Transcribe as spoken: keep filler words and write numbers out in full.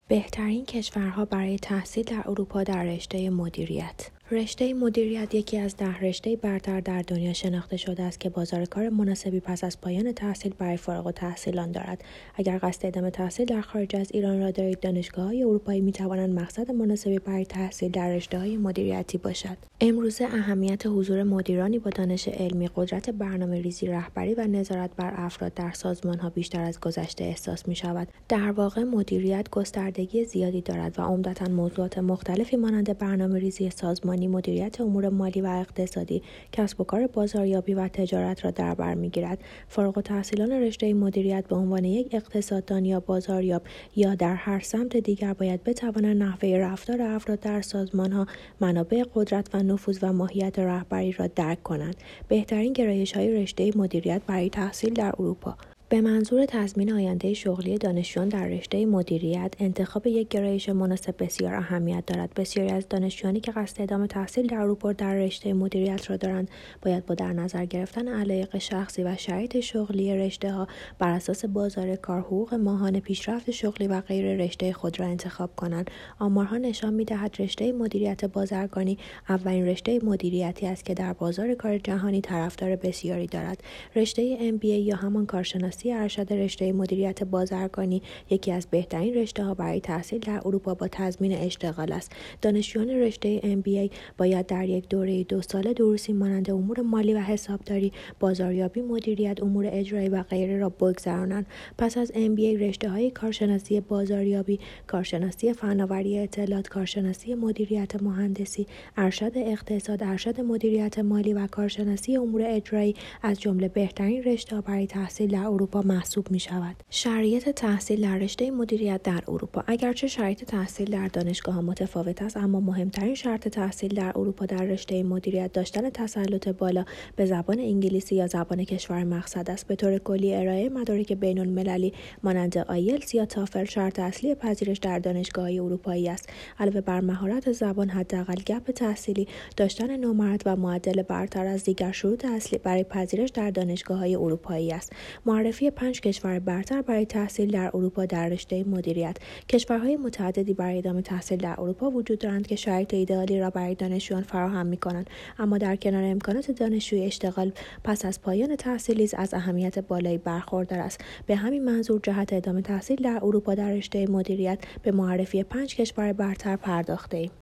بهترین کشورها برای تحصیل در اروپا در رشته مدیریت. رشته مدیریت یکی از ده رشته برتر در دنیا شناخته شده است که بازار کار مناسبی پس از پایان تحصیل برای فارغ التحصیلان دارد. اگر قصد ادامه تحصیل در خارج از ایران را دارید، دانشگاه‌های اروپایی می‌توانند مقصد مناسبی برای تحصیل در رشته‌های مدیریتی باشد. امروزه اهمیت حضور مدیرانی با دانش علمی، قدرت برنامه‌ریزی، رهبری و نظارت بر افراد در سازمان‌ها بیشتر از گذشته احساس می‌شود. در واقع مدیریت گستردگی زیادی دارد و عمدتاً موضوعات مختلفی مانند برنامه‌ریزی سازمانی، مدیریت امور مالی و اقتصادی، کسب و کار، بازاریابی و تجارت را در بر می‌گیرد. فارغ التحصیلان رشته مدیریت به عنوان یک اقتصاددان یا بازاریاب یا در هر سمت دیگر باید بتوانند نحوه رفتار افراد در سازمان‌ها، منابع قدرت و نفوذ و ماهیت رهبری را درک کنند. بهترین گرایش‌های رشته مدیریت برای تحصیل در اروپا. به منظور تضمین آینده شغلی دانشجویان در رشته مدیریت، انتخاب یک گرایش مناسب بسیار اهمیت دارد. بسیاری از دانشجویانی که قصد ادامه تحصیل در اروپا در رشته مدیریت را دارند، باید با در نظر گرفتن علایق شخصی و شرایط شغلی رشته‌ها بر اساس بازار کار، حقوق ماهانه، پیشرفت شغلی و غیره رشته خود را انتخاب کنند. آمارها نشان می‌دهد رشته مدیریت بازرگانی اولین رشته مدیریتی است که در بازار کار جهانی طرفدار بسیاری دارد. رشته ام بی ای یا همان کارشناسی ارشد رشته مدیریت بازرگانی یکی از بهترین رشته‌ها برای تحصیل در اروپا با تضمین اشتغال است. دانشجویان رشته ام بی ای باید در یک دوره دو ساله دروسی مانند امور مالی و حسابداری، بازاریابی، مدیریت، امور اجرایی و غیره را بگذرانند. پس از ام بی ای رشته‌های کارشناسی بازاریابی، کارشناسی فناوری اطلاعات، کارشناسی مدیریت مهندسی، ارشد اقتصاد، ارشد مدیریت مالی و کارشناسی امور اجرایی از جمله بهترین رشته‌ها برای تحصیل در اروپا محسوب می شود. شرایط تحصیل در رشته مدیریت در اروپا. اگرچه شرایط تحصیل در دانشگاه‌ها متفاوت است، اما مهمترین شرط تحصیل در اروپا در رشته مدیریت داشتن تسلط بالا به زبان انگلیسی یا زبان کشور مقصد است. به طور کلی ارائه مدارک بین‌المللی مانند آیلتس یا تافل شرط اصلی پذیرش در دانشگاه‌های اروپایی است. علاوه بر مهارت زبان، حداقل گپ تحصیلی داشتن نمرات و معدل برتر از دیگر شروط اصلی برای پذیرش در دانشگاه‌های اروپایی است. معرفی پنج کشور برتر برای تحصیل در اروپا در رشته مدیریت. کشورهای متعددی برای ادامه تحصیل در اروپا وجود دارند که شرایط ایدئالی را برای دانشجویان فراهم می‌کنند، اما در کنار امکانات دانشجویی، اشتغال پس از پایان تحصیل نیز از اهمیت بالایی برخوردار است. به همین منظور جهت ادامه تحصیل در اروپا در رشته مدیریت به معرفی پنج کشور برتر پرداخته‌ایم.